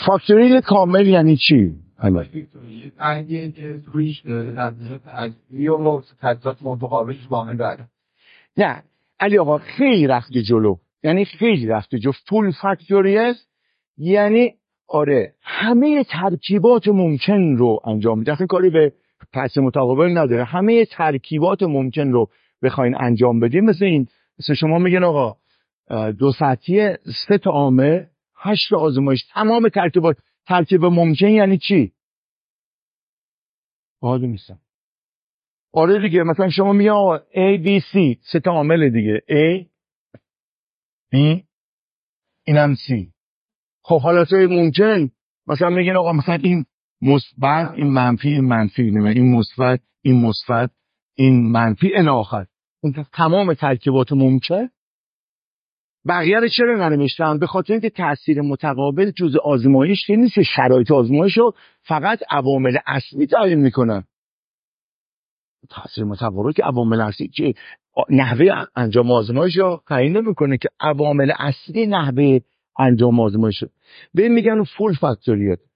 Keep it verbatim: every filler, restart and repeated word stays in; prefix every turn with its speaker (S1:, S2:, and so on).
S1: فاکتوریال کامل یعنی چی؟
S2: اگه که تویش داره از بیولوگ تجزیات متقابلش با هم داره.
S1: نه علی آقا خیلی رفته جلو، یعنی خیلی رفته جلو. فول فاکتوریال یعنی آره همه ترکیبات ممکن رو انجام میده. اصلا کاری به پس متقابل نداره، همه ترکیبات ممکن رو بخواین انجام بدیم. مثل این، مثل شما میگن آقا دو سطحی سه تا عامل هشت آزمایش، تمام ترکیبات. ترکیب ممکن یعنی چی؟ واضح نیستم. آره دیگه، مثلا شما میگن آقا A B C سه تا عامل دیگه، A B اینم C. خب حالتهای ممکن مثلا میگن آقا مثلا این مثبت این منفی این منفی، این مثبت این مثبت این منفی الی آخر. اون تمام ترکیبات ممکن. بقیه رو چرا ننوشتم؟ به خاطر اینکه تاثیر متقابل جزء آزمایش نیست، شرایط آزمایش رو فقط عوامل اصلی تعیین میکنن. تاثیر متقابل که عوامل اصلی که نحوه انجام آزمایش رو تعیین نمیکنه، که عوامل اصلی نحوه انجام آزمایش رو به میگن فول فاکتوریال.